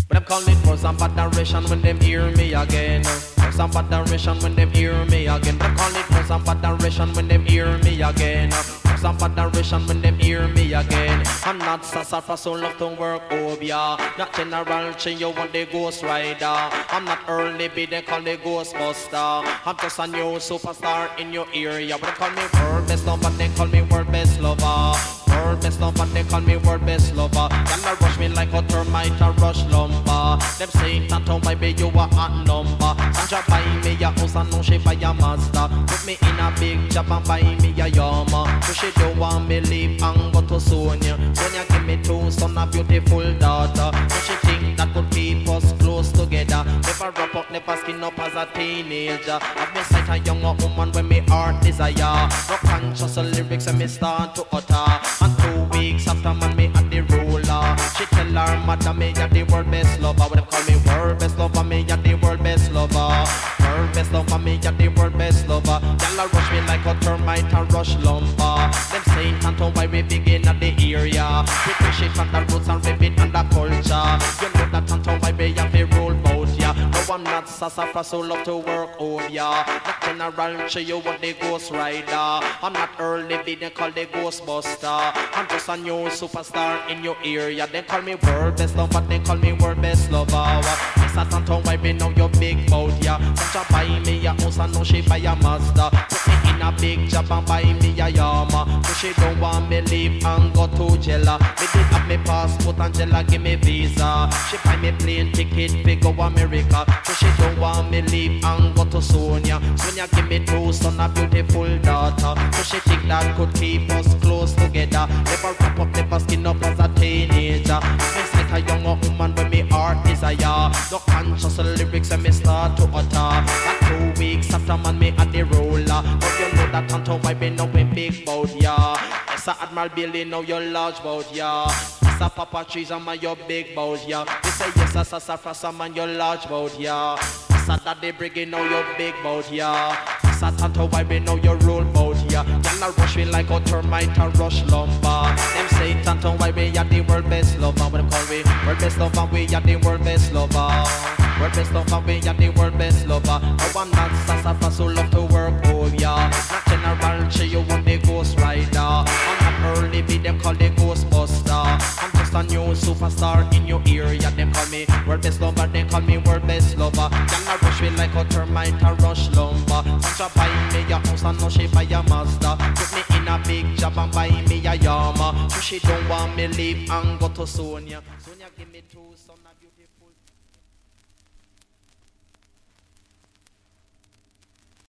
But them call it for some adoration when them hear me again. For some adoration when them hear me again. Them call it for some adoration when them hear me again. For some adoration when them hear me again. I'm not Sasa for so love to work over ya. Not General Chi, you want the Ghost Rider. I'm not Early B, they call me Ghostbuster. I'm just a new superstar in your area. But they call me world best lover, they call me world best lover. World best lover, they call me world best lover. Y'all rush me like a termite, a rush lumber. Them say that oh baby you a hot number. Sandra buy me a house and no she buy a Mazda. Put me in a big job and buy me a Yama. So she don't want me leave and go to Sonia. Sonia give me two son a beautiful daughter. So she think that could keep us close together. Never wrap up, never skin up as a teenager. Have me sight a younger woman when me heart desire. No conscious lyrics and me start to utter. And 2 weeks after man me at the ruler. She tell her mother me a the world best lover. When they call me world best lover, me a the world best lover. World best lover, me a the world best lover. Y'all rush me like a termite and rush lumber. Them say Tanto why we begin at the area. We push it on the roots and rip it on the culture. You know that Tanto why we have a rule bout ya. No I'm not Sassafras so love to work over ya. Not General Chi, you want the Ghost Rider. I'm not Early B, they call the Ghostbuster. I'm just a new superstar in your area. They call me world best lover, they call me world best lover. This a Tanto why we know you big bout ya. Don't buy me a house and no she buy a Mazda. Put me in a big job and buy me a Yama. So she don't want me leave and go to Jella. Me did have me passport and Jella give me visa. She buy me plane ticket to go America. So she don't want me leave and go to Sonia. Sonia give me two son a beautiful daughter. So she think that could keep us close together. Never wrap up, never skin up as a teenager. Me like a younger woman when me heart desire. No conscious lyrics and me start to utter. Like 2 weeks after man me at the roller. But you know that Tanto why be knowing big bout ya. Yes, Admiral Billy know you large bout ya. Yes, Papa Trees and man you big bout ya. You say yes, Sassafras and man you large bout ya. Yes, Daddy Briggy know you big bout ya. Yes, Tanto why be know you roll bout ya. Y'all rush me like a termite and rush lumber. Them say Tanto why we are the world best lover. When them call we world best lover, we are the world best lover. World best lover, we are the world best lover. No I'm not Sassafras who love to work oh ya. Not General Chi, you want the Ghost Rider. I'm not Early B, them call the Ghostbuster. I'm just a new superstar in your area. Them call me world best lover, they call me world best lover. Y'all rush me like a termite and rush lumber. Sandra buy me a house and no she buy a Mazda. Put me in a big job and buy me a Yama. So she don't want me leave and go to Sonia. Sonia give me two son a beautiful